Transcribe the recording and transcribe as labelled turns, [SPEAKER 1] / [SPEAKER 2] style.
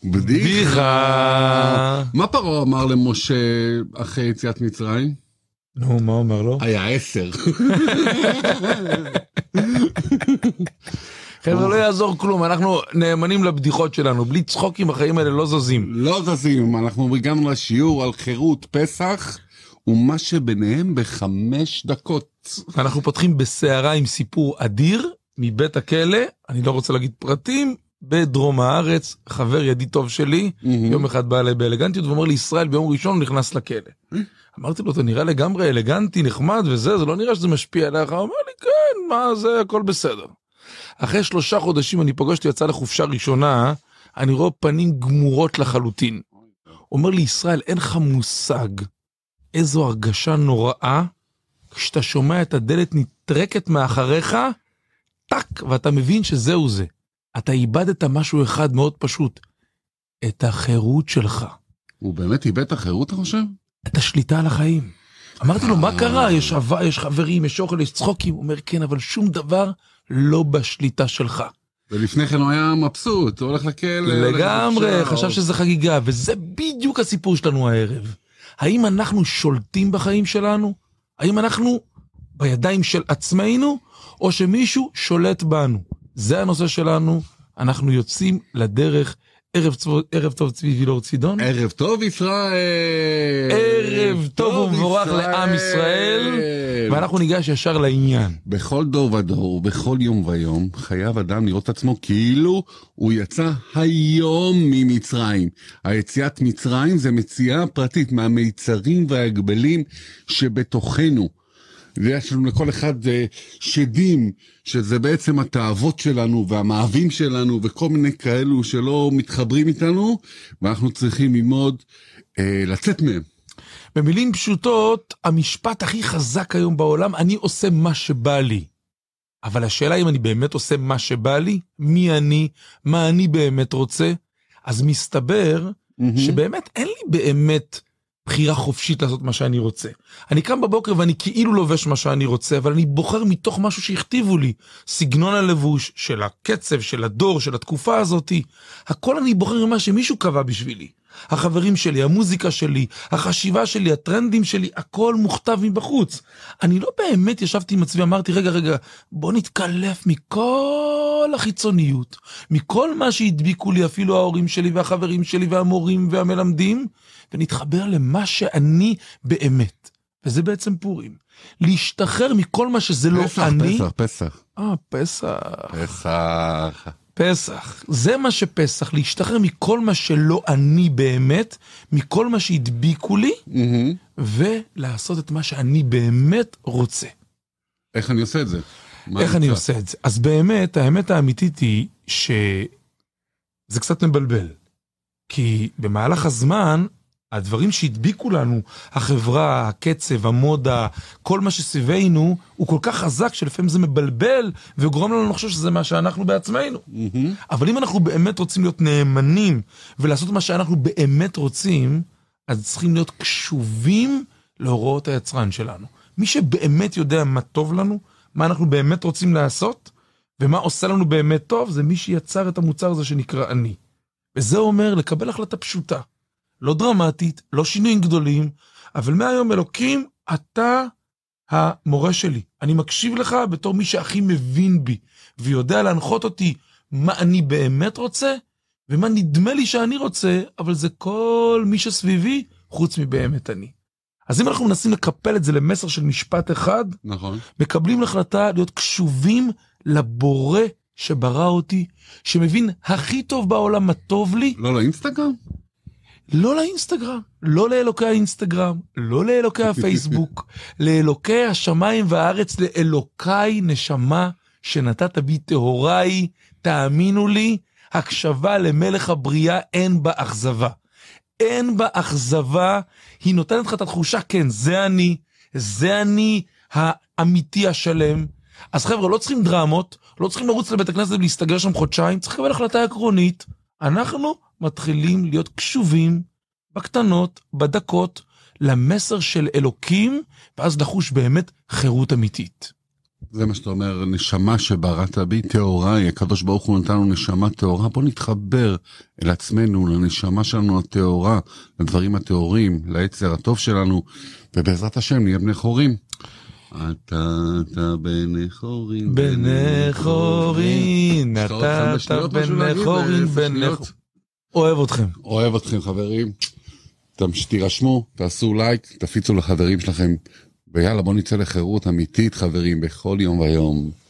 [SPEAKER 1] בדיחה. מה פרעה אמר למשה אחרי יציאת מצרים?
[SPEAKER 2] נו, מה אומר לו?
[SPEAKER 1] היה 10.
[SPEAKER 2] חבר'ה, לא יעזור כלום, אנחנו נאמנים לבדיחות שלנו, בלי צחוקים החיים האלה לא זזים.
[SPEAKER 1] לא זזים, אנחנו הגענו לשיעור על חירות פסח, ומה שביניהם ב5 דקות.
[SPEAKER 2] אנחנו פותחים בסערה עם סיפור אדיר, מבית הכלא, אני לא רוצה להגיד פרטים, בדרום הארץ, חבר ידיד טוב שלי, יום אחד בא אליי באלגנטיות, ואומר לי, ישראל ביום ראשון נכנס לכלא. אמרתי לו, אתה נראה לגמרי אלגנטי, נחמד וזה, זה לא נראה שזה משפיע עליך. הוא אמר לי, כן, מה זה, הכל בסדר. אחרי 3 חודשים אני פוגשתי, יצא לחופשה ראשונה, אני רואה פנים גמורות לחלוטין. הוא אומר לי, ישראל, אין לך מושג איזו הרגשה נוראה, כשאתה שומע את הדלת נטרקת מאחריך, טק, ואתה מבין שזהו זה. אתה איבדת משהו אחד מאוד פשוט, את החירות שלך.
[SPEAKER 1] הוא באמת איבד את החירות, אתה חושב?
[SPEAKER 2] את השליטה על החיים. אמרתי לו, מה קרה? יש חברים, יש אוכל, יש צחוקים. הוא אומר, כן, אבל שום דבר לא בשליטה שלך.
[SPEAKER 1] ולפני כן הוא היה מבסוט, הוא הולך לכלא.
[SPEAKER 2] לגמרי, חשב שזה חגיגה, וזה בדיוק הסיפור שלנו הערב. האם אנחנו שולטים בחיים שלנו? האם אנחנו בידיים של עצמנו, או שמישהו שולט בנו? זה הנושא שלנו, אנחנו יוצאים לדרך. ערב טוב צבי וילור צידון.
[SPEAKER 1] ערב טוב ישראל.
[SPEAKER 2] ערב טוב ומבורך לעם ישראל. ואנחנו ניגש ישר לעניין.
[SPEAKER 1] בכל דור ודור ובכל יום ויום חייב אדם לראות את עצמו כאילו הוא יצא היום ממצרים. היציאת מצרים זה מציאה פרטית מהמיצרים וההגבלים שבתוכנו. ויש לנו לכל אחד שדים, שזה בעצם התאוות שלנו והמאהבים שלנו וכל מיני כאלו שלא מתחברים איתנו, ואנחנו צריכים ללמוד לצאת מהם.
[SPEAKER 2] במילים פשוטות, המשפט הכי חזק היום בעולם, אני עושה מה שבא לי. אבל השאלה אם אני באמת עושה מה שבא לי, מי אני, מה אני באמת רוצה, אז מסתבר שבאמת אין לי באמת בחירה חופשית לעשות מה שאני רוצה. אני קם בבוקר ואני כאילו לובש מה שאני רוצה, אבל אני בוחר מתוך משהו שהכתיבו לי. סגנון הלבוש של הקצב, של הדור, של התקופה הזאת. הכל אני בוחר ממה שמישהו קבע בשבילי. החברים שלי, המוזיקה שלי, החשיבה שלי, הטרנדים שלי, הכל מוכתב מבחוץ. אני לא באמת ישבתי עם עצמי, אמרתי, רגע, בוא נתקלף מכל החיצוניות, מכל מה שהדביקו לי אפילו ההורים שלי והחברים שלי והמורים והמלמדים, ונתחבר למה שאני באמת. וזה בעצם פורים. להשתחרר מכל מה שזה לא אני. פסח. זה מה שפסח, להשתחרר מכל מה שלא אני באמת, מכל מה שהדביקו לי, ולעשות את מה שאני באמת רוצה.
[SPEAKER 1] איך אני עושה את זה?
[SPEAKER 2] איך אני עושה את זה? אז באמת, האמת האמיתית היא שזה קצת מבלבל. כי במהלך הזמן, הדברים שהדביקו לנו, החברה, הקצב, המודה, כל מה שסביבנו, הוא כל כך חזק שלפעמים זה מבלבל, וגורם לנו לחשוב שזה מה שאנחנו בעצמנו. אבל אם אנחנו באמת רוצים להיות נאמנים, ולעשות מה שאנחנו באמת רוצים, אז צריכים להיות קשובים להוראות היצרן שלנו. מי שבאמת יודע מה טוב לנו, מה אנחנו באמת רוצים לעשות, ומה עושה לנו באמת טוב, זה מי שיצר את המוצר הזה שנקרא אני. וזה אומר לקבל החלטה פשוטה. לא דרמטית, לא שינויים גדולים, אבל מהיום אלוקים, אתה המורה שלי. אני מקשיב לך בתור מי שהכי מבין בי, ויודע להנחות אותי מה אני באמת רוצה, ומה נדמה לי שאני רוצה, אבל זה כל מי שסביבי, חוץ מבאמת אני. אז אם אנחנו מנסים לקפל את זה למסר של משפט אחד,
[SPEAKER 1] נכון.
[SPEAKER 2] מקבלים להחלטה להיות קשובים לבורא שברא אותי, שמבין הכי טוב בעולם מה טוב לי.
[SPEAKER 1] לא לאינסטגרם?
[SPEAKER 2] לא לאינסטגרם, לא לאלוקי האינסטגרם, לא לאלוקי הפייסבוק, לאלוקי השמיים והארץ, לאלוקי נשמה שנתת בי טהוריי, תאמינו לי, הקשבה למלך הבריאה אין בה אכזבה. אין בה אכזבה, היא נותנת לך את התחושה, כן, זה אני האמיתי השלם. אז חבר'ה, לא צריכים דרמות, לא צריכים לרוץ לבית הכנסת ולהסתגר שם חודשיים, צריך לקבל החלטה עקרונית. אנחנו מתחילים להיות קשובים בקטנות, בדקות, למסר של אלוקים, ואז לחוש באמת חירות אמיתית.
[SPEAKER 1] זה מה שאתה אומר, נשמה שבראת בי, תאורה, הקדוש ברוך הוא נתנו נשמה תאורה, בוא נתחבר אל עצמנו, לנשמה שלנו התאורה, לדברים התאורים, ליצר הטוב שלנו, ובעזרת השם נהיה בני חורים. אתה בני חורים,
[SPEAKER 2] בני חורים, אתה בני חורים, אוהב אתכם.
[SPEAKER 1] אוהב אתכם חברים, תירשמו, תעשו לייק, תפיצו לחברים שלכם, ויאללה בוא נצא לחירות אמיתית חברים, בכל יום ויום.